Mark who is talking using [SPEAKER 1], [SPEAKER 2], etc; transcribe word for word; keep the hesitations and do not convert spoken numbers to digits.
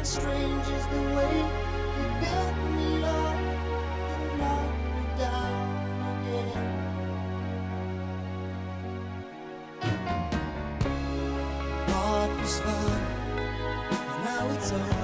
[SPEAKER 1] ain't strange as the way you built me up and knocked me down again. Thought was fun, but now it's over.